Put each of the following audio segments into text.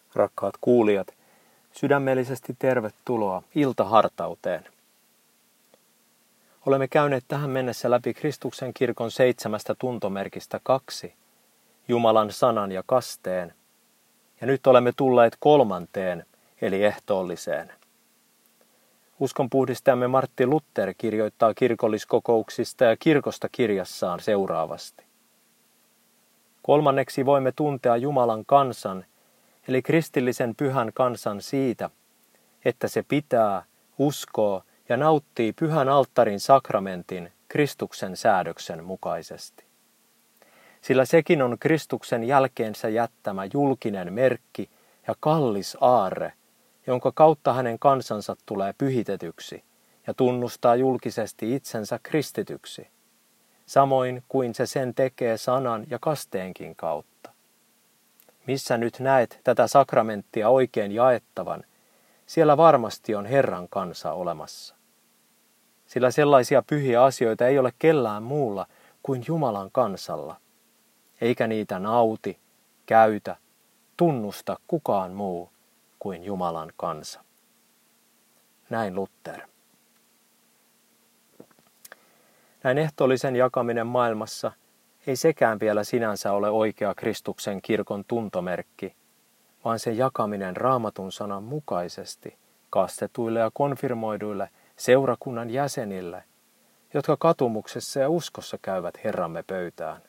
Rakkaat kuulijat, sydämellisesti tervetuloa iltahartauteen. Olemme käyneet tähän mennessä läpi Kristuksen kirkon 7 tuntomerkistä 2, Jumalan sanan ja kasteen, ja nyt olemme tulleet 3, eli ehtoolliseen. Uskonpuhdistajamme Martti Luther kirjoittaa kirkolliskokouksista ja kirkosta kirjassaan seuraavasti. 3. voimme tuntea Jumalan kansan, eli kristillisen pyhän kansan siitä, että se pitää, uskoo ja nauttii pyhän alttarin sakramentin Kristuksen säädöksen mukaisesti. Sillä sekin on Kristuksen jälkeensä jättämä julkinen merkki ja kallis aarre, jonka kautta hänen kansansa tulee pyhitetyksi ja tunnustaa julkisesti itsensä kristityksi, samoin kuin se sen tekee sanan ja kasteenkin kautta. Missä nyt näet tätä sakramenttia oikein jaettavan, siellä varmasti on Herran kansa olemassa. Sillä sellaisia pyhiä asioita ei ole kellään muulla kuin Jumalan kansalla, eikä niitä nauti, käytä, tunnusta kukaan muu kuin Jumalan kansa. Näin Luther. Näin ehtoollisen jakaminen maailmassa ei sekään vielä sinänsä ole oikea Kristuksen kirkon tuntomerkki, vaan sen jakaminen Raamatun sanan mukaisesti kastetuille ja konfirmoiduille seurakunnan jäsenille, jotka katumuksessa ja uskossa käyvät Herramme pöytään.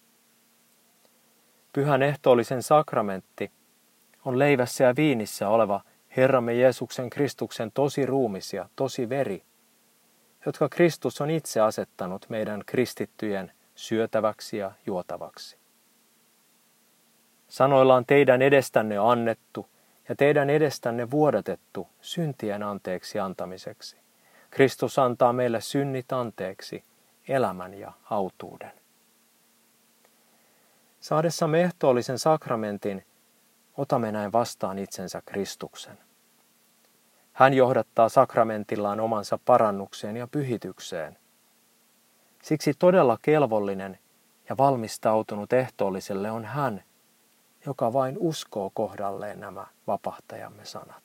Pyhän ehtoollisen sakramentti on leivässä ja viinissä oleva Herramme Jeesuksen Kristuksen tosi ruumis ja tosi veri, jotka Kristus on itse asettanut meidän kristittyjen syötäväksi ja juotavaksi. Sanoillaan teidän edestänne annettu ja teidän edestänne vuodatettu syntien anteeksi antamiseksi. Kristus antaa meille synnit anteeksi, elämän ja autuuden. Saadessamme ehtoollisen sakramentin, otamme näin vastaan itsensä Kristuksen. Hän johdattaa sakramentillaan omansa parannukseen ja pyhitykseen. Siksi todella kelvollinen ja valmistautunut ehtoolliselle on hän, joka vain uskoo kohdalleen nämä vapahtajamme sanat.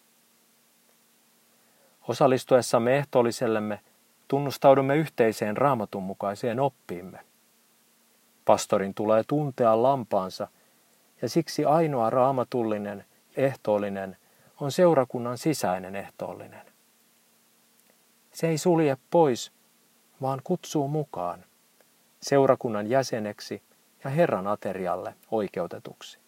Osallistuessamme ehtoollisellemme tunnustaudumme yhteiseen Raamatun mukaiseen oppiimme. Pastorin tulee tuntea lampaansa, ja siksi ainoa raamatullinen ehtoollinen on seurakunnan sisäinen ehtoollinen. Se ei sulje pois, vaan kutsuu mukaan seurakunnan jäseneksi ja Herran aterialle oikeutetuksi.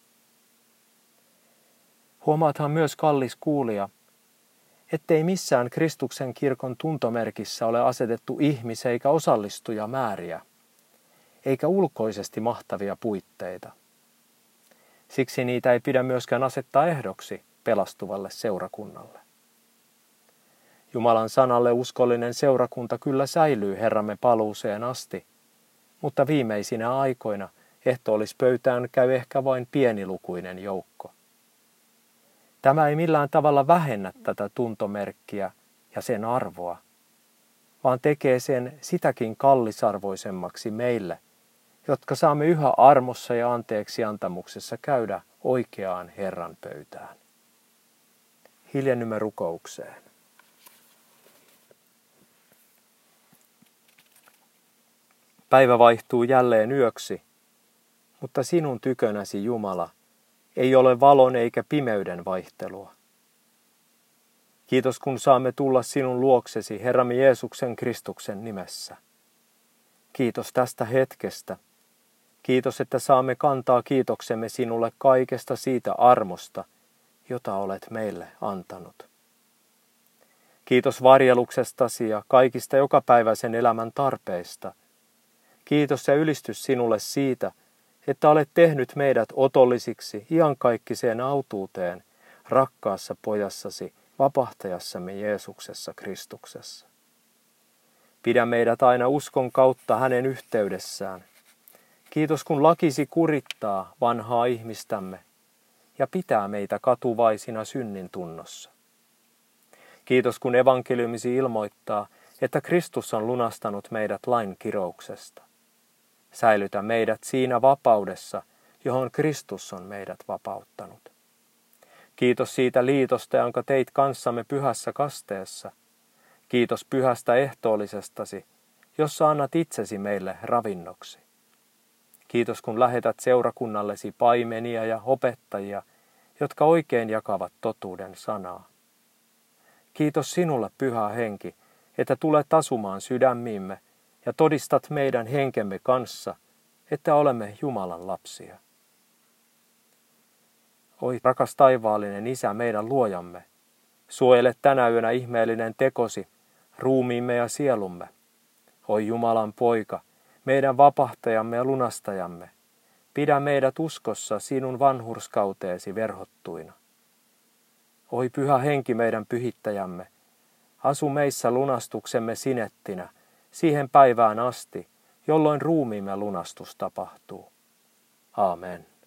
Huomaathan myös, kallis kuulija, ettei missään Kristuksen kirkon tuntomerkissä ole asetettu ihmis- eikä osallistujamääriä, eikä ulkoisesti mahtavia puitteita. Siksi niitä ei pidä myöskään asettaa ehdoksi pelastuvalle seurakunnalle. Jumalan sanalle uskollinen seurakunta kyllä säilyy Herramme paluuseen asti, mutta viimeisinä aikoina ehtoollispöytään käy ehkä vain pienilukuinen joukko. Tämä ei millään tavalla vähennä tätä tuntomerkkiä ja sen arvoa, vaan tekee sen sitäkin kallisarvoisemmaksi meille, jotka saamme yhä armossa ja anteeksi antamuksessa käydä oikeaan Herran pöytään. Hiljennymme rukoukseen. Päivä vaihtuu jälleen yöksi, mutta sinun tykönäsi, Jumala, ei ole valon eikä pimeyden vaihtelua. Kiitos, kun saamme tulla sinun luoksesi Herramme Jeesuksen Kristuksen nimessä. Kiitos tästä hetkestä. Kiitos, että saamme kantaa kiitoksemme sinulle kaikesta siitä armosta, jota olet meille antanut. Kiitos varjeluksestasi ja kaikista jokapäiväisen elämän tarpeista. Kiitos ja ylistys sinulle siitä, että olet tehnyt meidät otollisiksi iankaikkiseen autuuteen rakkaassa pojassasi, vapahtajassamme Jeesuksessa Kristuksessa. Pidä meidät aina uskon kautta hänen yhteydessään. Kiitos, kun lakisi kurittaa vanhaa ihmistämme ja pitää meitä katuvaisina synnin tunnossa. Kiitos, kun evankeliumisi ilmoittaa, että Kristus on lunastanut meidät lain kirouksesta. Säilytä meidät siinä vapaudessa, johon Kristus on meidät vapauttanut. Kiitos siitä liitosta, jonka teit kanssamme pyhässä kasteessa. Kiitos pyhästä ehtoollisestasi, jossa annat itsesi meille ravinnoksi. Kiitos, kun lähetät seurakunnallesi paimenia ja opettajia, jotka oikein jakavat totuuden sanaa. Kiitos sinulle, Pyhä Henki, että tulet asumaan sydämiimme ja todistat meidän henkemme kanssa, että olemme Jumalan lapsia. Oi rakas taivaallinen Isä, meidän luojamme, suojele tänä yönä ihmeellinen tekosi, ruumiimme ja sielumme. Oi Jumalan poika, meidän vapahtajamme ja lunastajamme, pidä meidät uskossa sinun vanhurskauteesi verhottuina. Oi Pyhä Henki, meidän pyhittäjämme, asu meissä lunastuksemme sinettinä siihen päivään asti, jolloin ruumiimme lunastus tapahtuu. Aamen.